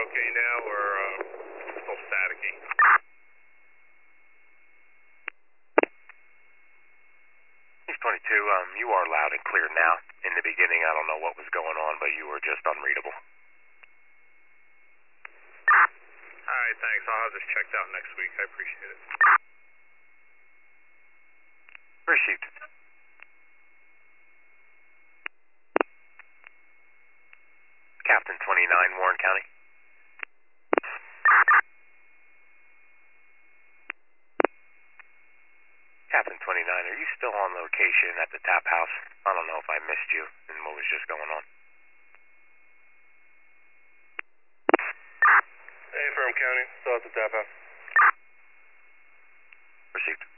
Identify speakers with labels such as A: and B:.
A: okay now, or still staticky?
B: 22, you are loud and clear now. In the beginning, I don't know what was going on, but you were just unreadable.
A: Alright, thanks. I'll have this checked out next week. I appreciate it.
B: Received. Captain 29, Warren County. Captain 29, are you still on location at the tap house? I don't know if I missed you and what was just going on.
A: Hey, Firm County. Still at the tap house.
B: Received.